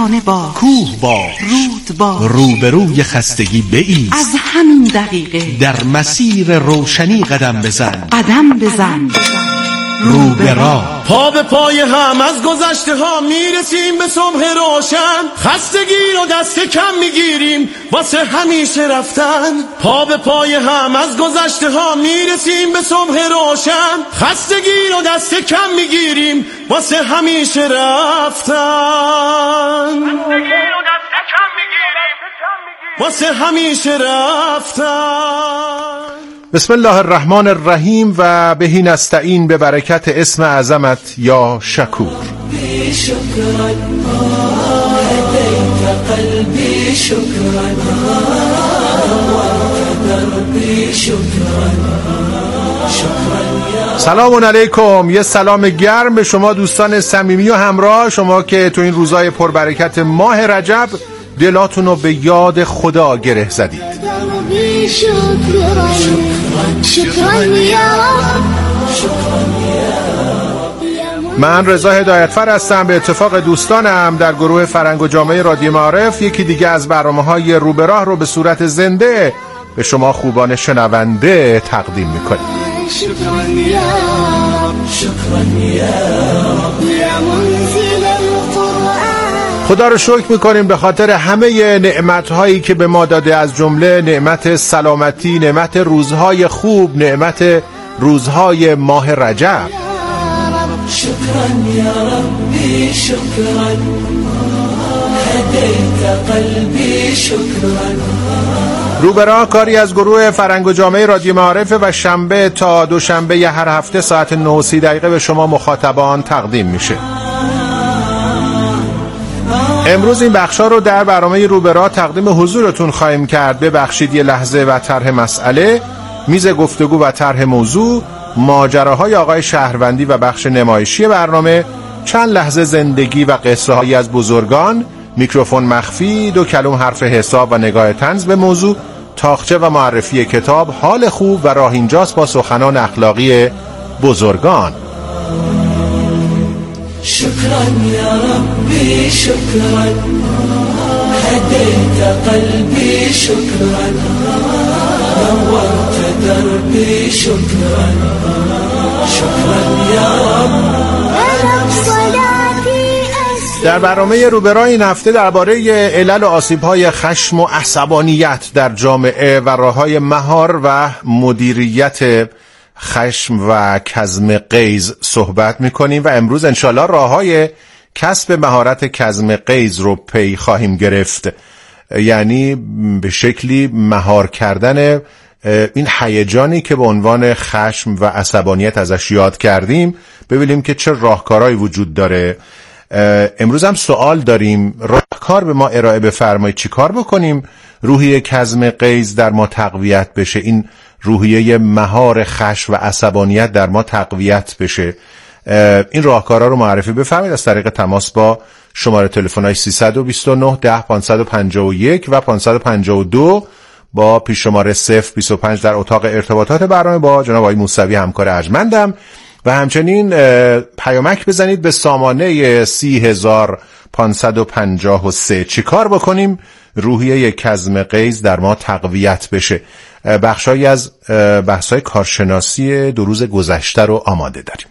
شانه با، کوه با، رود با، روبروی خستگی بایست. از همین دقیقه در مسیر روشنی قدم بزن. قدم بزن. رو به راه. پا به پای هم از گذشته ها میرسیم به صبح روشن. خستگی رو دست کم میگیریم واسه همیشه رفتن. پا به پای هم از گذشته ها میرسیم به صبح روشن. خستگی رو دست کم میگیریم واسه همیشه رفتن. واسه همیشه رفتن. بسم الله الرحمن الرحیم و بهی نستعین به برکت اسم اعظمت یا شکور. سلام علیکم، یه سلام گرم به شما دوستان صمیمی و همراه، شما که تو این روزای پربرکت ماه رجب دلاتونو به یاد خدا گره زدید. من رضا هدایتفر هستم. به اتفاق دوستانم در گروه فرهنگ و جامعه رادیو معارف یکی دیگه از برنامه‌های رو به راه رو به صورت زنده به شما خوبان شنونده تقدیم می‌کنیم. خدا رو شکر میکنیم به خاطر همه نعمت‌هایی که به ما داده، از جمله نعمت سلامتی، نعمت روزهای خوب، نعمت روزهای ماه رجب. شکران یا ربی شکران، هدیت قلبی شکران. رو به راه کاری از گروه فرهنگ و جامعه رادیو معارف و شنبه تا دوشنبه هر هفته ساعت 9:30 به شما مخاطبان تقدیم میشه. امروز این بخشا رو در برنامه رو به راه تقدیم حضورتون خواهیم کرد. ببخشید یه لحظه و طرح مسئله، میز گفتگو و طرح موضوع، ماجراهای آقای شهروندی و بخش نمایشی برنامه، چند لحظه زندگی و قصه هایی از بزرگان، میکروفون مخفی، 2 کلم حرف حساب و نگاه طنز به موضوع، تاقچه و معرفی کتاب، حال خوب و راه اینجاست با سخنان اخلاقی بزرگان. شکران یا ربی شکران، هدیت قلبی شکران، نورت دربی شکران، شکران یا رب. در برنامه رو به راه این هفته درباره علل و آسیب‌های خشم و عصبانیت در جامعه و راه‌های مهار و مدیریت خشم و کظم غیظ صحبت میکنیم و امروز انشالله راه‌های کسب مهارت کظم غیظ رو پی خواهیم گرفت، یعنی به شکلی مهار کردن این هیجانی که به عنوان خشم و عصبانیت ازش یاد کردیم، ببینیم که چه راهکارهایی وجود داره. امروز هم سوال داریم، راهکار به ما ارائه بفرمایید، چی کار بکنیم روحیه کظم غیظ در ما تقویت بشه، این روحیه مهار خشم و عصبانیت در ما تقویت بشه. این راهکارها رو معرفی بفرمایید از طریق تماس با شماره تلفن‌های 329 10 551 و 552 با پیش شماره 025 در اتاق ارتباطات برنامه با جناب آقای موسوی همکار ارجمندم، و همچنین پیامک بزنید به سامانه 30553. چی کار بکنیم روحیه کظم غیظ در ما تقویت بشه؟ بخشایی از بحث‌های کارشناسی 2 روز گذشته رو آماده داریم.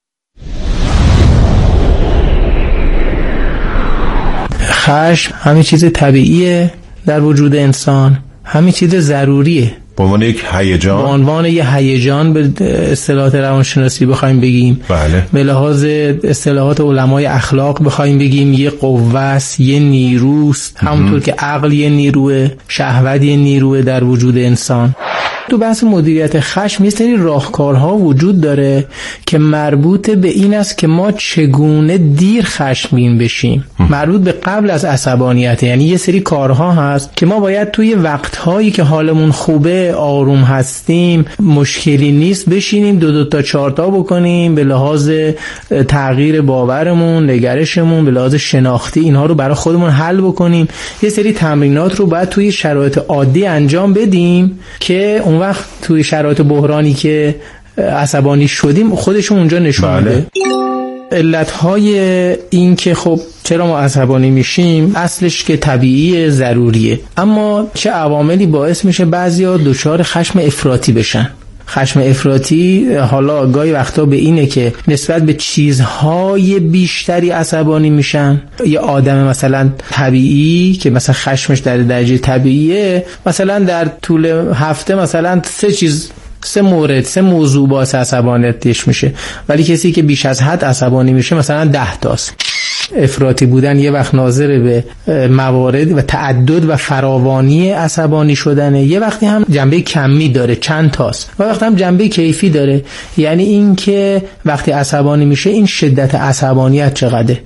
خشم همین چیز طبیعیه در وجود انسان، همین چیز ضروریه. به عنوان یک هیجان، به عنوان یه هیجان به اصطلاحات روانشناسی بخوایم بگیم، بله، به لحاظ اصطلاحات علمای اخلاق بخوایم بگیم، یه قوه است، یه نیروست، همونطور که عقل یه نیروه، شهوت یه نیروه در وجود انسان. تو بحث مدیریت خشم یه سری راهکارها وجود داره که مربوط به این است که ما چگونه دیر خشمگین بشیم، مربوط به قبل از عصبانیت. یعنی یه سری کارها هست که ما باید توی وقتهایی که حالمون خوبه، آروم هستیم، مشکلی نیست، بشینیم 2 تا 4 تا بکنیم به لحاظ تغییر باورمون، نگرشمون، به لحاظ شناختی اینها رو برای خودمون حل بکنیم. یه سری تمرینات رو باید توی شرایط عادی انجام بدیم که اون وقت توی شرایط بحرانی که عصبانی شدیم خودشون اونجا نشون میده. علتهای این که خب چرا ما عصبانی میشیم اصلش که طبیعی ضروریه، اما چه عواملی باعث میشه بعضیا دچار خشم افراطی بشن. خشم افراطی حالا گاهی وقتا به اینه که نسبت به چیزهای بیشتری عصبانی میشن. یه آدم مثلا طبیعی که مثلا خشمش در درجه طبیعیه، مثلا در طول هفته مثلا 3 موضوع باعث عصبانیتش میشه، ولی کسی که بیش از حد عصبانی میشه مثلا 10 تاست. افراطی بودن یه وقت ناظر به موارد و تعدد و فراوانی عصبانی شدنه، یه وقتی هم جنبه کمی داره چند تاست، و وقتی هم جنبه کیفی داره، یعنی این که وقتی عصبانی میشه این شدت عصبانیت چقدره.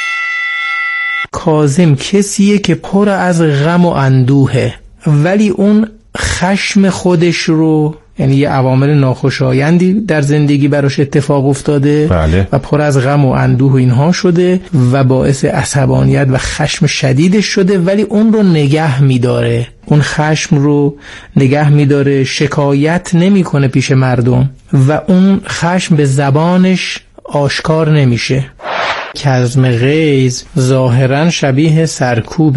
کاظم کسیه که پر از غم و اندوهه، ولی اون خشم خودش رو، یعنی یه عوامل ناخوشایندی در زندگی براش اتفاق افتاده بله. و پر از غم و اندوه و اینها شده و باعث عصبانیت و خشم شدیدش شده، ولی اون رو نگه میداره، اون خشم رو نگه میداره، شکایت نمیکنه پیش مردم و اون خشم به زبانش آشکار نمیشه. کظم غیظ ظاهرا شبیه سرکوب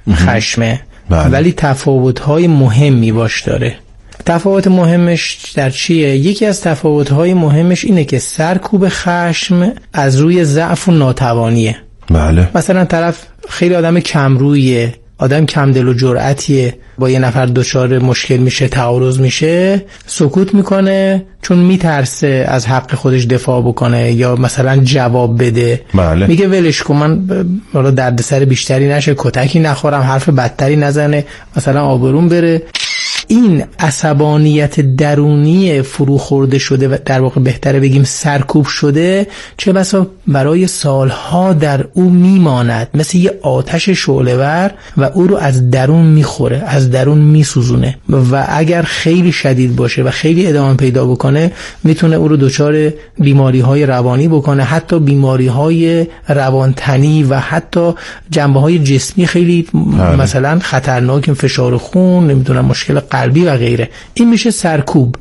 خشمه، بله. ولی تفاوت‌های مهمی باش داره. تفاوت مهمش در چیه؟ یکی از تفاوت‌های مهمش اینه که سرکوب خشم از روی ضعف و ناتوانیه. بله. مثلا طرف خیلی آدم کمرویه، آدم کم دل و جرأتیه، با یه نفر دچار مشکل میشه، تعارض میشه، سکوت میکنه چون میترسه از حق خودش دفاع بکنه یا مثلا جواب بده. بله. میگه ولش کن، من حالا دردسر بیشتری نشه، کتکی نخورم، حرف بدتری نزنه، مثلا آبروم بره. این عصبانیت درونی فرو خورده شده و در واقع بهتره بگیم سرکوب شده، چه بسا برای سالها در او میماند، مثل یه آتش شعله‌ور و او رو از درون میخوره، از درون میسوزونه و اگر خیلی شدید باشه و خیلی ادامه پیدا بکنه میتونه او رو دچار بیماری‌های روانی بکنه، حتی بیماری‌های روانتنی و حتی جنبه‌های جسمی خیلی مثلا خطرناک، فشار خون، نمیدونم مشکل قلبی و غیره. این میشه سرکوب.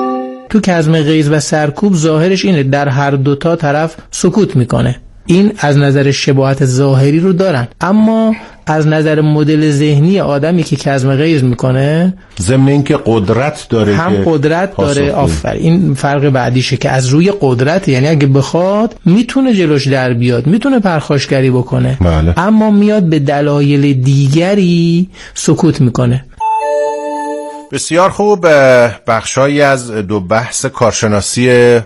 تو کظم غیظ و سرکوب ظاهرش اینه در هر دوتا طرف سکوت میکنه. این از نظر شباهت ظاهری رو دارن، اما از نظر مدل ذهنی آدمی که کظم غیظ میکنه ضمن این که قدرت داره، هم قدرت داره. این فرق بعدیشه که از روی قدرت، یعنی اگه بخواد میتونه جلوش در بیاد، میتونه پرخاشگری بکنه. بله. اما میاد به دلایل دیگری سکوت میکنه. بسیار خوب. بخشایی از 2 بحث کارشناسی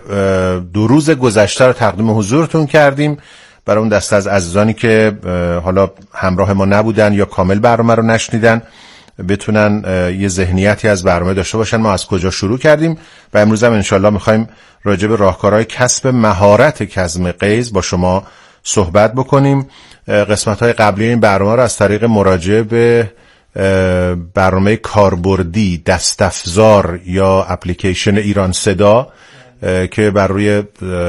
2 روز گذشته رو تقدیم حضورتون کردیم برای اون دسته از عزیزانی که حالا همراه ما نبودن یا کامل برنامه رو نشنیدن، بتونن یه ذهنیتی از برنامه داشته باشن ما از کجا شروع کردیم. و امروز هم انشالله میخوایم راجع به راهکارهای کسب مهارت کظم غیظ با شما صحبت بکنیم. قسمت‌های قبلی این برنامه رو از طریق مراجعه به برنامه کاربردی دستافزار یا اپلیکیشن ایران صدا که بر روی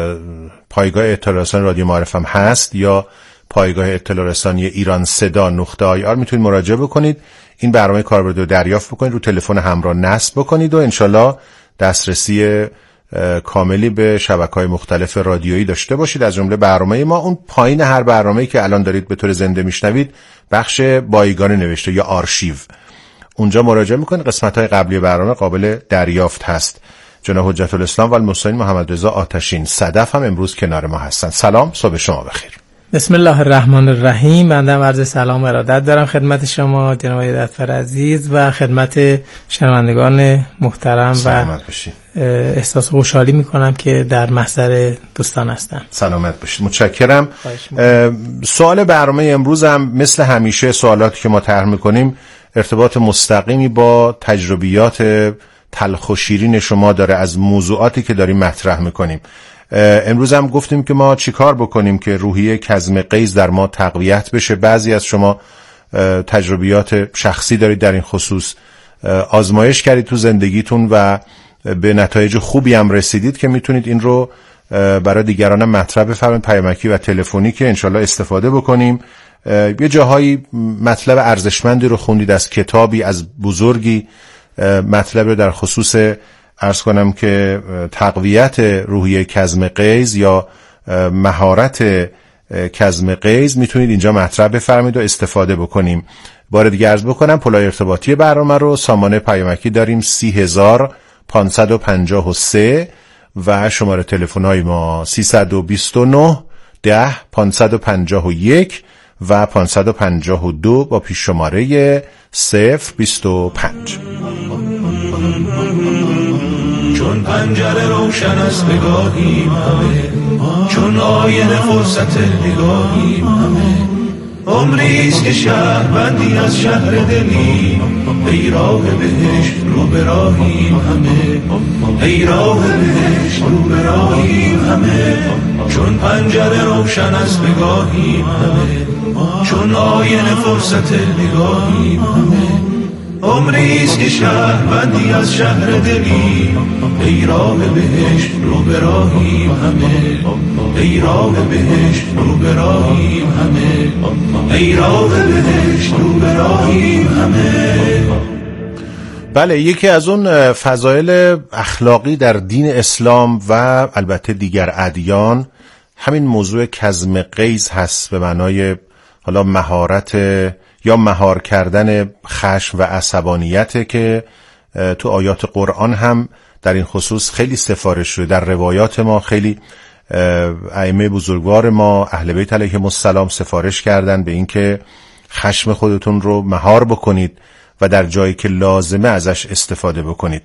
پایگاه اطلاع رسانی رادیو معارف هم هست یا پایگاه اطلاع رسانی ایران صدا .ir میتونید مراجعه بکنید، این برنامه کاربردی رو دریافت بکنید، رو تلفن همراه نصب بکنید و انشالله دسترسی کاملی به شبکه‌های مختلف رادیویی داشته باشید. از جمله برنامه ما اون پایین هر برنامه‌ای که الان دارید به طور زنده میشنوید بخش بایگانی نوشته یا آرشیو، اونجا مراجعه میکنید. قسمت‌های قبلی برنامه قابل دریافت هست. جناب حجت الاسلام و المرسلین محمد رضا آتشین صدف هم امروز کنار ما هستن. سلام، صبح شما بخیر. بسم الله الرحمن الرحیم. بنده عرض سلام و ارادت دارم خدمت شما جناب دکتر عزیز و خدمت شنوندگان محترم و احساس خوشحالی میکنم که در محضر دوستان هستم. سلامت باشید. متشکرم. سوال برنامه امروز هم مثل همیشه سوالاتی که ما طرح میکنیم ارتباط مستقیمی با تجربیات تلخ و شیرین شما داره از موضوعاتی که داریم مطرح میکنیم. امروز هم گفتیم که ما چیکار بکنیم که روحیه کظم غیظ در ما تقویت بشه. بعضی از شما تجربیات شخصی دارید در این خصوص، آزمایش کردید تو زندگیتون و به نتایج خوبی هم رسیدید که میتونید این رو برای دیگران هم مطرح بفرمایید، پیامکی و تلفنی، که انشالله استفاده بکنیم. یه جاهایی مطلب ارزشمندی رو خوندید از کتابی از بزرگی، مطلب رو در خصوص عرض کنم که تقویت روحیه کظم غیظ یا مهارت کظم غیظ میتونید اینجا مطرح بفرمایید و استفاده بکنیم. بار دیگه عرض بکنم پلای ارتباطی برنامه رو سامانه پیامکی داریم 30553 و شماره تلفن های ما 329 10 551 و 552 با پیش شماره 025. چون پنجره روشن است بگاهیم همه، چون آینه فرصت نگاهیم همه، عمریست که شهروندی از شهر دلیم، ای راه بهشت رو به راهیم همه، ای راه بهشت رو به راهیم همه، چون پنجره روشن است بگاهیم همه، چون آینه فرصت نگاهیم همه، عمریست که شهروندی از شهر دلیم، ای راه بهشت رو به راهیم همه، ای راه بهشت رو به راهیم همه، ای راه بهشت رو به راهیم همه. بله، یکی از اون فضایل اخلاقی در دین اسلام و البته دیگر ادیان همین موضوع کظم غیظ هست، به معنای حالا مهارت یا مهار کردن خشم و عصبانیت که تو آیات قرآن هم در این خصوص خیلی سفارش شده. در روایات ما خیلی ائمه بزرگوار ما اهل بیت علیهم السلام سفارش کردن به اینکه خشم خودتون رو مهار بکنید و در جایی که لازمه ازش استفاده بکنید.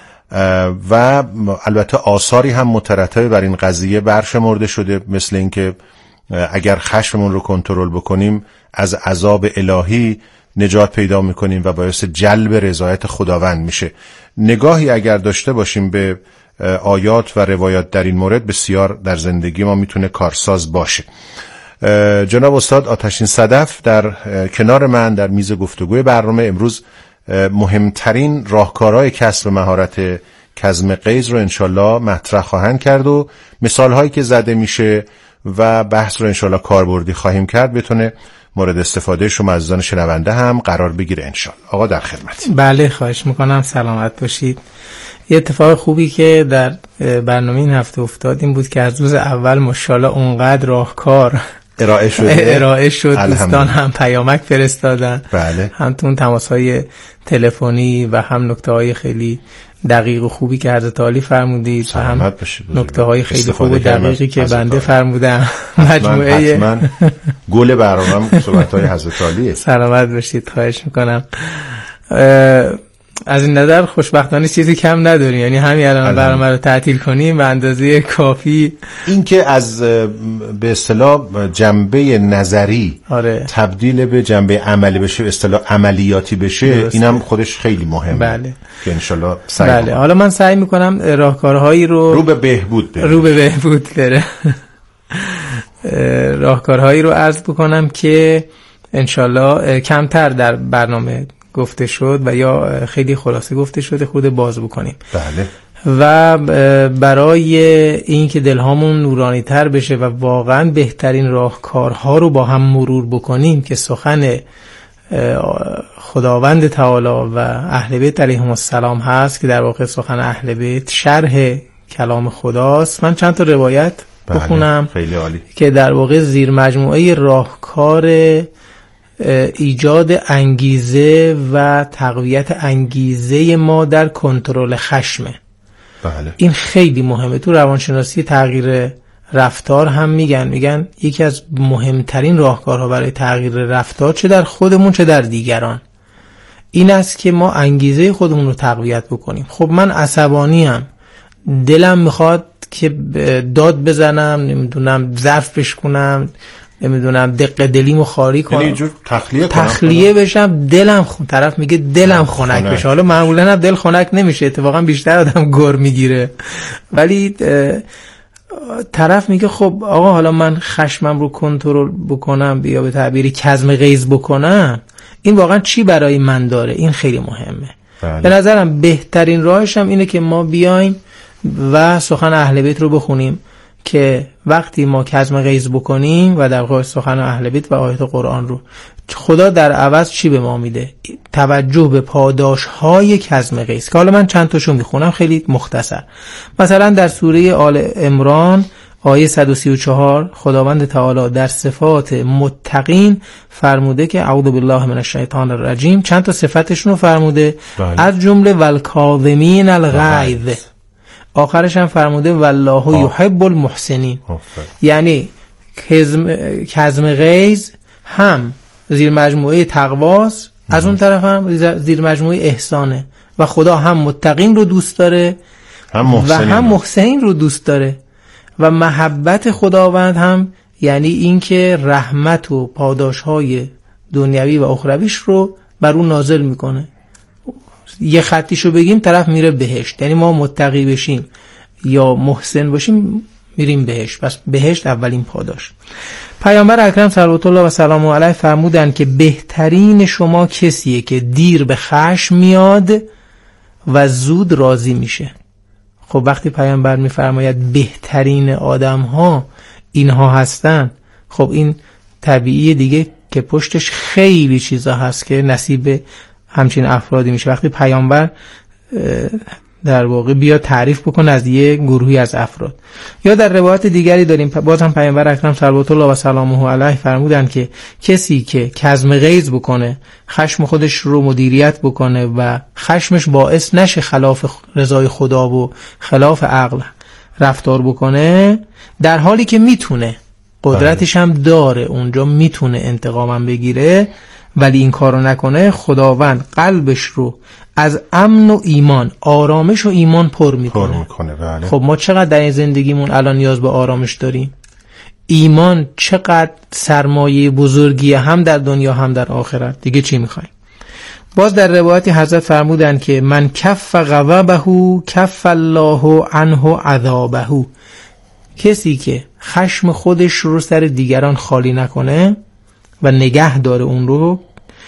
و البته آثاری هم مترتب بر این قضیه برشمرده شده، مثل اینکه اگر خشممون رو کنترل بکنیم از عذاب الهی نجات پیدا میکنیم و باعث جلب رضایت خداوند میشه. نگاهی اگر داشته باشیم به آیات و روایات در این مورد بسیار در زندگی ما میتونه کارساز باشه. جناب استاد آتشین صدف در کنار من در میز گفتگوی برنامه امروز مهمترین راهکارهای کسب مهارت کظم غیظ رو انشالله مطرح خواهند کرد و مثالهایی که زده میشه و بحث رو انشالله کاربردی خواهیم کرد بتونه مورد استفاده شما عزیزان شنونده هم قرار بگیره انشالله. آقا در خدمت. بله خواهش میکنم، سلامت باشید. یه اتفاق خوبی که در برنامه این هفته افتاد این بود که از روز اول ماشاءالله اونقدر راهکار ارائه شد دوستان هم پیامک فرستادن، بله، هم تو تماس‌های تلفنی و هم نکته‌های خیلی دقیق و خوبی که حضرت عالی فرمودید و هم نکته‌های خیلی خوب و دقیقی که بنده فرمودم. مجموعه حتما گل برنامه صحبت‌های حضرت عالیه. سلامت باشید، خواهش میکنم. از این نظر خوشبختانه چیزی کم نداریم، یعنی همین الان برنامه رو تعطیل کنیم به اندازه کافی. این که از به اصطلاح جنبه نظری تبدیل به جنبه عملی بشه، به اصطلاح عملیاتی بشه، اینم خودش خیلی مهمه. بله. که انشالله سعی بله. حالا من سعی میکنم راهکارهایی رو به بهبود بره راهکارهایی رو عرض بکنم که انشالله کمتر در برنامه گفته شد و یا خیلی خلاصه گفته شده، خود باز بکنیم. بله. و برای این که دلهامون نورانی تر بشه و واقعا بهترین راهکارها رو با هم مرور بکنیم که سخن خداوند تعالی و اهل بیت علیهم السلام هست که در واقع سخن اهل بیت شرح کلام خداست. من چند تا روایت بخونم خیلی عالی که در واقع زیر مجموعه راهکار ایجاد انگیزه و تقویت انگیزه ما در کنترل خشمه. بله. این خیلی مهمه. تو روانشناسی تغییر رفتار هم میگن یکی از مهمترین راهکارها برای تغییر رفتار چه در خودمون چه در دیگران این است که ما انگیزه خودمون رو تقویت بکنیم. خب من عصبانیم، دلم میخواد که داد بزنم، نمیدونم ظرف بشکنم، نمیدونم دق دلیمو خالی کنم، یعنی اینجور تخلیه بشم، دلم طرف میگه دلم خنک بشه. حالا معمولا هم دل خنک نمیشه، اتفاقا بیشتر آدم گر میگیره، ولی طرف میگه خب آقا حالا من خشمم رو کنترل بکنم یا به تعبیری کظم غیظ بکنم، این واقعا چی برای من داره؟ این خیلی مهمه. بله. به نظرم بهترین راهش هم اینه که ما بیایم و سخن اهل بیت رو بخونیم که وقتی ما کظم غیظ بکنیم و در واقع سخن اهل بیت و آیات قرآن رو، خدا در عوض چی به ما میده؟ توجه به پاداش‌های کظم غیظ که حالا من چند تاشو میخونم خیلی مختصر. مثلا در سوره آل عمران آیه 134 خداوند تعالی در صفات متقین فرموده که اعوذ بالله من الشیطان الرجیم، چند تا صفتشون رو فرموده. بله. از جمله والکاظمین الغیظ، آخرش هم فرموده والله یحب المحسنین. یعنی کظم غیظ هم زیر مجموعه تقواست، از اون طرف هم زیر مجموعه احسانه و خدا هم متقین رو دوست داره و هم محسنین رو دوست داره. و محبت خداوند هم یعنی این که رحمت و پاداشهای دنیوی و اخرویش رو بر اون نازل میکنه. یه خطیشو بگیم طرف میره بهشت، یعنی ما متقی بشیم یا محسن باشیم میریم بهشت، پس بهشت اولین پاداش. پیامبر اکرم صلوات الله و سلامه علیه فرمودن که بهترین شما کسیه که دیر به خشم میاد و زود راضی میشه. خب وقتی پیامبر میفرماید بهترین آدم ها اینها هستن، خب این طبیعیه دیگه که پشتش خیلی چیزا هست که نصیب همچین افرادی میشه. وقتی پیامبر در واقع بیا تعریف بکن از یه گروهی از افراد. یا در روایت دیگری داریم باز هم پیامبر اکرم صلوات الله و سلامه علیه فرمودن که کسی که کظم غیظ بکنه، خشم خودش رو مدیریت بکنه و خشمش باعث نشه خلاف رضای خدا و خلاف عقل رفتار بکنه، در حالی که میتونه، قدرتش هم داره، اونجا میتونه انتقامم بگیره، ولی این کارو نکنه، خداوند قلبش رو از امن و ایمان، آرامش و ایمان پر میکنه. بله. خب ما چقدر در این زندگیمون الان نیاز به آرامش داریم؟ ایمان چقدر سرمایه بزرگیه، هم در دنیا هم در آخرت. دیگه چی میخوایم؟ باز در روایتی حضرت فرمودن که من کف غضبه کف الله عنه عذابه. کسی که خشم خودش رو سر دیگران خالی نکنه و نگه داره اون رو،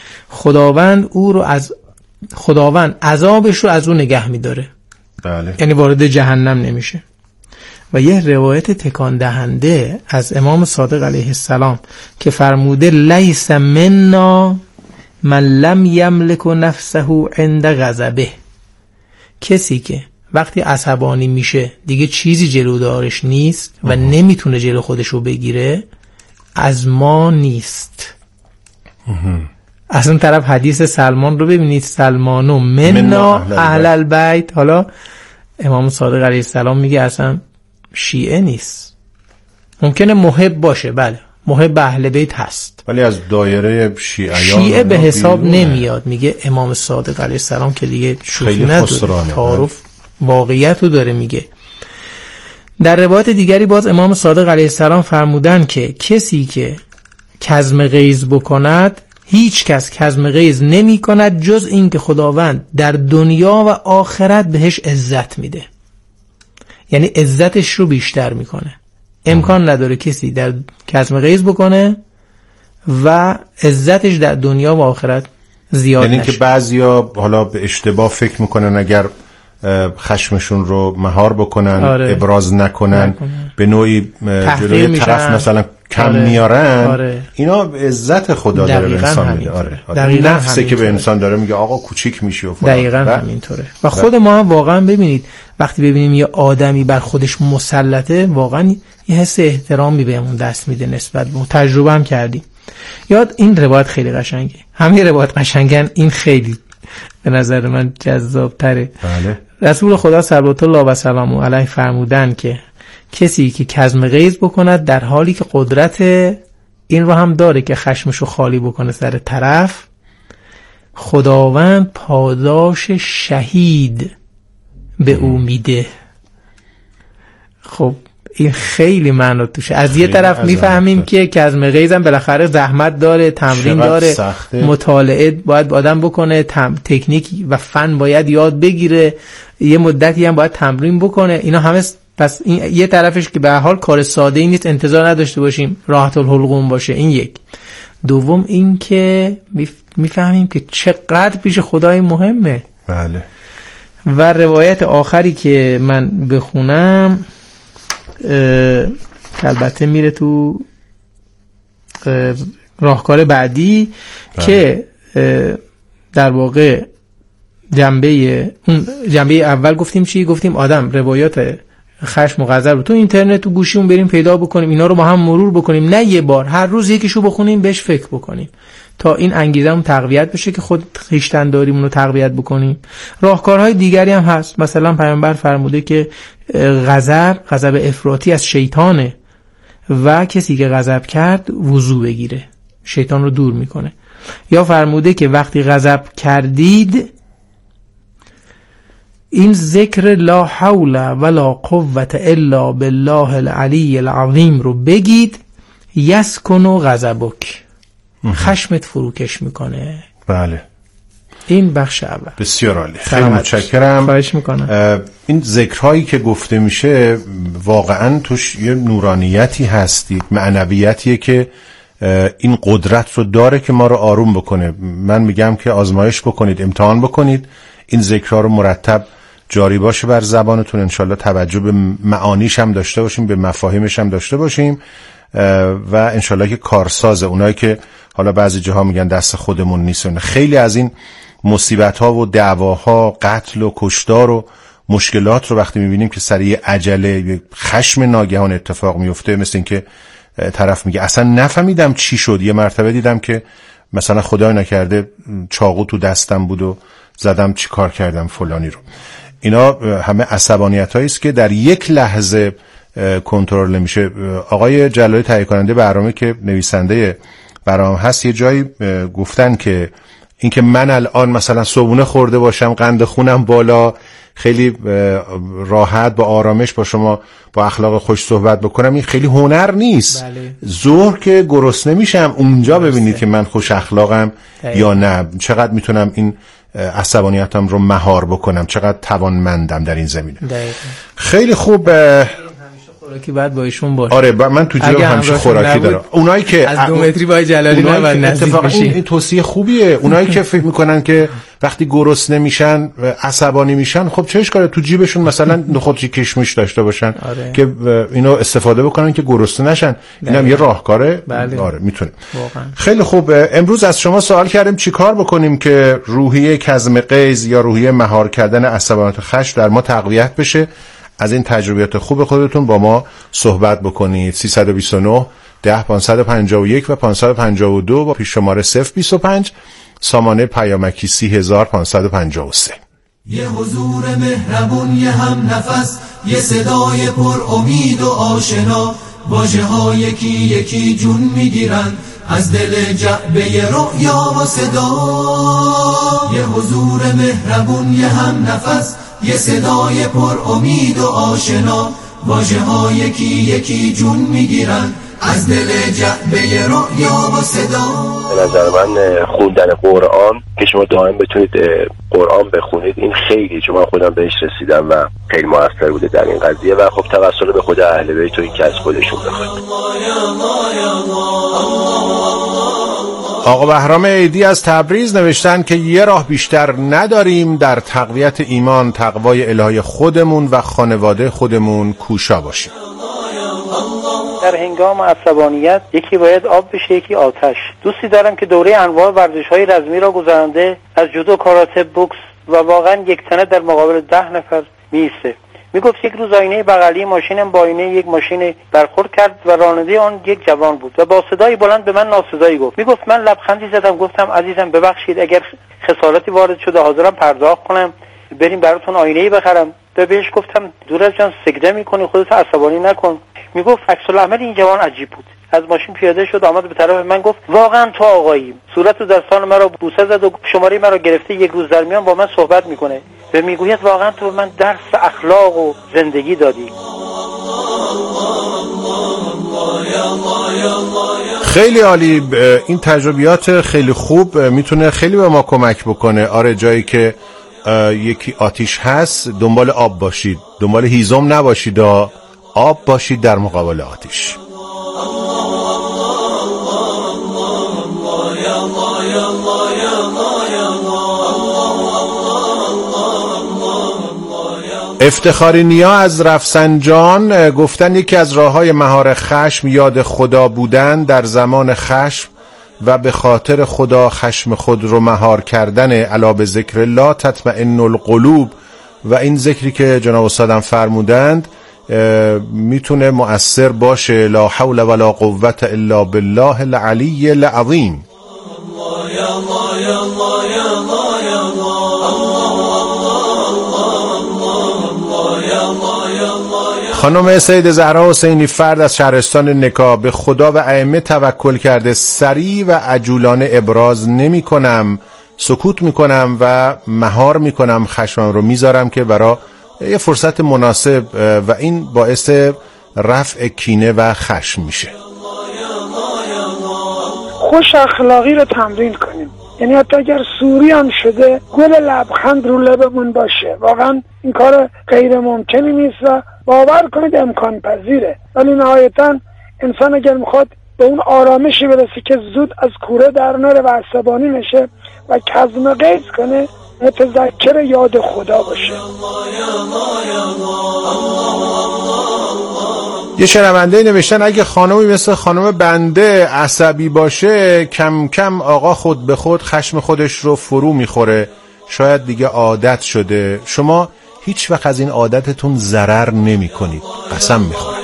خداوند عذابش رو از اون نگه میداره. بله. یعنی وارد جهنم نمیشه. و یه روایت تکان دهنده از امام صادق علیه السلام که فرموده لیس منا من لم یملک نفسه عند غضبه. کسی که وقتی عصبانی میشه دیگه چیزی جلودارش نیست و نمیتونه جلو خودش رو بگیره، از ما نیست. از اون طرف حدیث سلمان رو ببینید، سلمانو منا اهل البیت. حالا امام صادق علیه السلام میگه اصلا شیعه نیست، ممکنه محب باشه، بله محب اهل بیت هست، ولی از دایره شیعه به حساب نمیاد. میگه امام صادق علیه السلام که دیگه شوخی نداره، تعارف واقعیت رو داره میگه. در روایت دیگری باز امام صادق علیه السلام فرمودن که کسی که کظم غیظ بکند، هیچ کس کظم غیظ نمی کند جز این که خداوند در دنیا و آخرت بهش عزت میده، یعنی عزتش رو بیشتر میکنه. امکان نداره کسی در کظم غیظ بکنه و عزتش در دنیا و آخرت زیاد نشه. یعنی که بعضیا حالا به اشتباه فکر میکنن اگر خشمشون رو مهار بکنن، ابراز نکنن، به نوعی جلوی طرف مثلا کم میارن، اینا عزت خدا داره به انسان میده. نفسه که به انسان داره میگه آقا کوچیک میشی و فلان. دقیقاً همینطوره. و خود ما هم واقعا ببینید وقتی ببینیم یه آدمی بر خودش مسلطه، واقعا یه حس احترامی بهمون دست میده نسبت به اون. تجربه هم کردیم. یاد این روایت خیلی قشنگه، همین روایت قشنگن، این خیلی به نظر من جذاب تره. بله. رسول خدا صلوات الله و سلامه علیه فرمودن که کسی که کظم غیظ بکند در حالی که قدرت این رو هم داره که خشمشو خالی بکنه سر طرف، خداوند پاداش شهید به او میده. خب این خیلی معنی توشه. از یه طرف میفهمیم که کظم غیظ هم بالاخره زحمت داره، تمرین داره، مطالعه باید آدم بکنه، تکنیک و فن باید یاد بگیره، یه مدتی هم باید تمرین بکنه. اینا همه پس این یه طرفش که به هر حال کار ساده ای نیست، انتظار نداشته باشیم راحت الحلقوم باشه. این یک. دوم این که میفهمیم که چقدر پیش خدای مهمه. بله. و روایت آخری که من بخونم البته میره تو راهکار بعدی. بله. که در واقع جنبه اول گفتیم چی؟ گفتیم آدم روایات خشم و غضب رو تو اینترنت تو گوشیمون بریم پیدا بکنیم، اینا رو با هم مرور بکنیم، نه یه بار، هر روز یکیشو بخونیم، بهش فکر بکنیم تا این انگیزمون تقویت بشه که خود خویشتن‌داریمون رو تقویت بکنیم. راهکارهای دیگری هم هست. مثلا پیامبر فرموده که غضب افراطی از شیطانه و کسی که غضب کرد وضو بگیره، شیطان رو دور میکنه. یا فرموده که وقتی غضب کردید این ذکر لا حول ولا قوة الا بالله العلی العظیم رو بگید، یسکن غضبک، خشمت فروکش میکنه. بله، این بخش اول. بسیار عالی، خیلی متشکرم. خواهش میکنم. این ذکرهایی که گفته میشه واقعا توش یه نورانیتی هستی، معنویتیه که این قدرت رو داره که ما رو آروم بکنه. من میگم که آزمایش بکنید، امتحان بکنید، این ذکرها رو مرتب جاری باشه بر زبانتون، انشالله توجه به معانیش هم داشته باشیم، به مفاهیمش هم داشته باشیم و انشالله که کارسازه. اونایی که حالا بعضی جاها میگن دست خودمون نیست، خیلی از این مصیبت ها و دعواها، قتل و کشتار و مشکلات رو وقتی میبینیم که سریع عجله، خشم ناگهان اتفاق میفته، مثل این که طرف میگه اصلا نفهمیدم چی شد، یه مرتبه دیدم که مثلا خدای نکرده چاقو تو دستم بود و زدم چی کار کردم فلانی رو. اینا همه عصبانیتایی است که در یک لحظه کنترل نمیشه. آقای جلالی تهیه کننده برنامه که نویسنده برنامه هست، یه جایی گفتن که اینکه من الان مثلا صبحونه خورده باشم، قند خونم بالا، خیلی راحت با آرامش با شما با اخلاق خوش صحبت بکنم، این خیلی هنر نیست. بله. ظهر که گرسنه میشم اونجا ببینید که من خوش اخلاقم یا نه، چقدر میتونم این عصبانیتم رو مهار بکنم، چقدر توانمندم در این زمینه. دقیقا. خیلی خوب. خوراکی بعد با ایشون باشه. آره من تو جیبم همیشه خوراکی دارم. اونایی که از 2 متری با جلالی نباید نزدیک بشین. این توصیه خوبیه. اونایی که فکر میکنن که وقتی گرسنه میشن عصبانی میشن، خب چه اشکاله تو جیبشون مثلا نخودی کشمش داشته باشن. آره. که اینو استفاده بکنن که گرسنه نشن. اینم یه راهکاره. بله. آره میتونه. واقعا. خیلی خوب. امروز از شما سوال کردیم چیکار بکنیم که روحیه کظم غیظ یا روحیه مهار کردن عصبانیت خشم در ما تقویت بشه. از این تجربیات خوب خودتون با ما صحبت بکنید. 329 10 551 و 552 با پیش شماره 025 سامانه پیامکی 30553. یه حضور مهربون، یه هم نفس، یه صدای پر امید و آشنا، واژه ها یکی یکی جون میگیرن از دل جعبه رؤیا و صدا. یه حضور مهربون، یه هم نفس، یه صدای پر امید و آشنا، واژه ها یکی یکی جون میگیرن از دل جعبه رؤیا و صدا. به نظر من خوندن قرآن که شما دائم بتونید قرآن بخونید، این خیلی، چون من خودم بهش رسیدم و خیلی موثر بوده در این قضیه. و خب توسل به خود اهل بیت و این که از خودشون بخونید. آقا بهرام عیدی از تبریز نوشتن که یه راه بیشتر نداریم در تقویت ایمان، تقوای الهی خودمون و خانواده خودمون کوشا باشیم. در هنگام عصبانیت یکی باید آب بشه، یکی آتش. دوستی دارم که دوره انواع ورزش‌های رزمی را گذرانده، از جودو، کاراته، بوکس و واقعا یک تنه در مقابل 10 نفر میسته. میگفت یک روز آینه بغلی ماشینم با آینه یک ماشین برخورد کرد و راننده آن یک جوان بود و با صدای بلند به من ناسزایی گفت. میگفت من لبخندی زدم، گفتم عزیزم ببخشید، اگر خسارتی وارد شده حاضرم پرداخت کنم، بریم براتون آینه‌ای بخرم. و بهش گفتم دور از جان سجده میکنی، خودت عصبانی نکن. میگفت عکس العمل این جوان عجیب بود. از ماشین پیاده شد، آمد به طرف من، گفت واقعا تو آقایی، صورت و دستان مرا بوسه زد و شماره مرا گرفته، یک روز در میان با من صحبت میکنه و میگوید واقعا تو من درس اخلاق و زندگی دادی. خیلی عالی. این تجربیات خیلی خوب میتونه خیلی به ما کمک بکنه. آره جایی که یکی آتیش هست دنبال آب باشید، دنبال هیزم نباشید، آب باشید در مقابل آتیش. افتخاری نیا از رفسنجان گفتن یکی از راه‌های مهار خشم یاد خدا بودن در زمان خشم و به خاطر خدا خشم خود رو مهار کردن، الا به ذکر الله تطمئن القلوب. و این ذکری که جناب استادم فرمودند میتونه مؤثر باشه. لا حول ولا قوة الا بالله العلی العظیم. خانم سید زهرا حسینی فرد از شهرستان نکا: به خدا و ائمه توکل کرده سریع و عجولانه ابراز نمی کنم، سکوت می کنم و مهار می کنم، خشمم رو میذارم که برای یه فرصت مناسب و این باعث رفع کینه و خشم میشه. خوش اخلاقی رو تمرین کنیم، یعنی حتی اگر سوری هم شده گل لبخند رو لبمون باشه. واقعا این کار غیر ممکنی نیست و باور کنید امکان پذیره، ولی نهایتا انسان اگر میخواد به اون آرامشی برسه که زود از کوره در نره و عصبانی نشه و کظم غیظ کنه، متذکر یاد خدا باشه. یه شنونده نوشتن اگه خانمی مثل خانم بنده عصبی باشه کم کم آقا خود به خود خشم خودش رو فرو میخوره، شاید دیگه عادت شده. شما هیچ وقت از این عادتتون ضرر نمی کنید، قسم میخورم.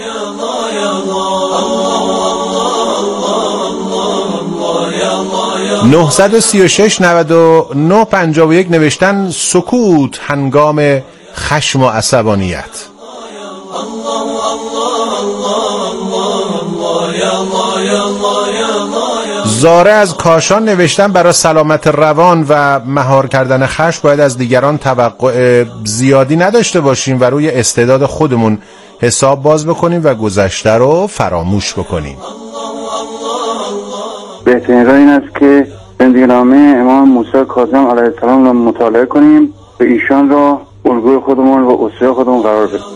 936 99 51 نوشتن سکوت هنگام خشم و عصبانیت. زاره از کاشان نوشتن برای سلامت روان و مهار کردن خشم باید از دیگران توقع زیادی نداشته باشیم و روی استعداد خودمون حساب باز بکنیم و گذشته رو فراموش بکنیم. بهترین راه این است که زندگی نامه امام موسی کاظم علیه السلام را مطالعه کنیم و ایشان را الگوی خودمون و اسوه خودمون قرار بدیم.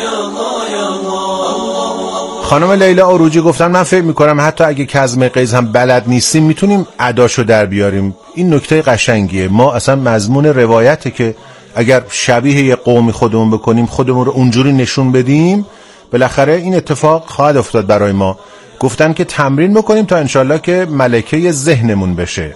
خانم لیلا عروجی گفتن من فکر میکنم حتی اگه کظم غیظ هم بلد نیستیم میتونیم اداشو در بیاریم. این نکته قشنگیه. ما اصلا مضمون روایته که اگر شبیه یه قومی خودمون بکنیم، خودمون رو اونجوری نشون بدیم، بالاخره این اتفاق خواهد افتاد برای ما. گفتن که تمرین بکنیم تا انشالله که ملکه ذهنمون بشه.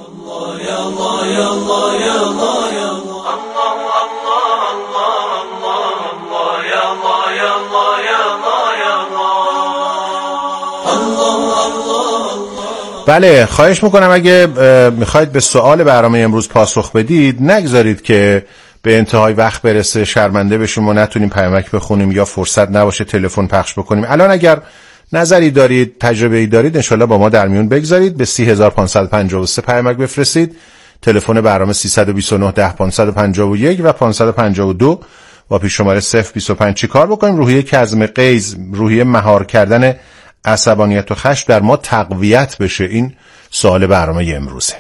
بله، خواهش میکنم اگه میخواید به سوال برنامه امروز پاسخ بدید نگذارید که به انتهای وقت برسه شرمنده بشیم و نتونیم پیامک بخونیم یا فرصت نباشه تلفن پخش بکنیم. الان اگر نظری دارید، تجربه‌ای دارید، انشالله با ما در میون بگذارید. به 30553 پیامک بفرستید. تلفن برنامه 329 10 551 و 552 با پیش شماره 025. چی کار بکنیم روحیه کظم غیظ، روحیه مهار کردن عصبانیت و خشم در ما تقویت بشه؟ این سوال برنامه امروزه.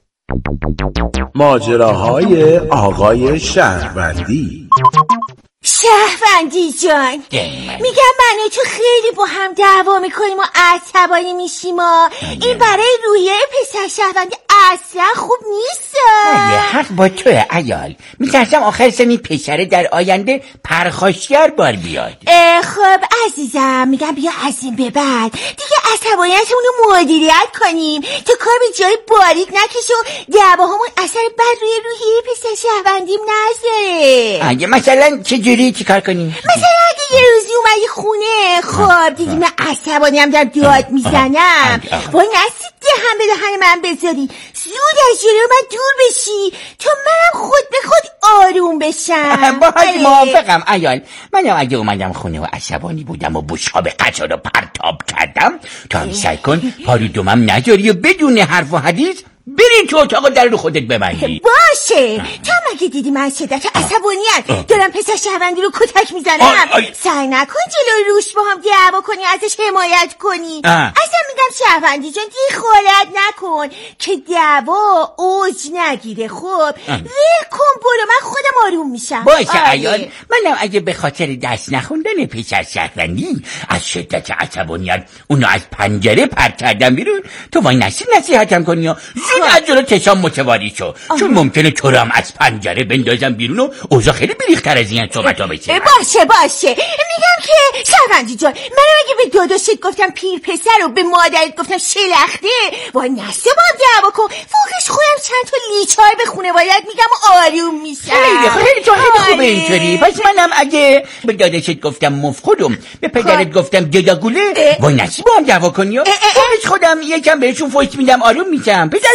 ماجراهای آقای شهروندی. شهروندی جان، میگم من و تو خیلی با هم دعوا میکنیم و عصبانی میشیم و این برای رویه پسر شهروندی اصلا خوب نیست. حق با توه عیال. میترسم آخر سن این پسره در آینده پرخاشگر بار بیاد. خب عزیزم، میگم بیا از این به بعد دیگه عصبانیتمون رو مدیریت کنیم تا کار به جای باریک نکشه و دعواهامون اثر بد روی روحیه پسر شهروندیم نذاره. اگه مثلا چجوری چی کار کنیم؟ مثلا اگه یه روزی اومدی خونه، خب دیدی من عصبانی هم دارم داد میزنم، وای نسید دهن به دهن من بذاری، زود از جلوی من دور بشی تا منم خود به خود آروم بشم. باهات موافقم عیال. منم اگه اومدم خونه و عصبانی بودم و بشقاب قطع رو پرتاب کردم، تو هم سعی کن پارو دومم نجاری و بدون حرف و حدیث بریم تو اتاق در رو خودت ببندی. باشه. تو مگه دیدی من شدت عصبانیت دارم پسر شهروندی رو کتک میزنم؟ سعی نکن جلوی روش با هم دعوا کنی، ازش حمایت کنی. اصلا میگم شهروندی جان دیگه خالت نکن که دعوا اوج نگیره. خب کن برو، من خودم آروم میشم. باشه عیال. منم اگه به خاطر دست نخوندن پسر شهروندی از شدت عصبانیت اونو از پنجره پرت کردم بیرون، تو وای نصیحتم کنی یا از جلو تشام متواری شو. چون ممکنه تو رو هم از پنجره بندازم بیرون و اوضاع خیلی بریختر از این صحبت ها بشه. باشه میگم که شهروندی جان، من اگه به داداشت گفتم پیر پسر رو به مادر مادرت گفتم شلخته وای نسته با هم دعوا کن، فوقش خودم چند تا لیچار به خانواده‌ات میگم و آروم میشم. خیلی تو خیلی خوبه اینطوری. پس منم اگه به داداشت گفتم مفخودم، به پدرت گفتم گداگوله، وای نسی با هم دعوا کنی، فوقش خودم یکم بهشون فوش میدم آروم میشم. پدر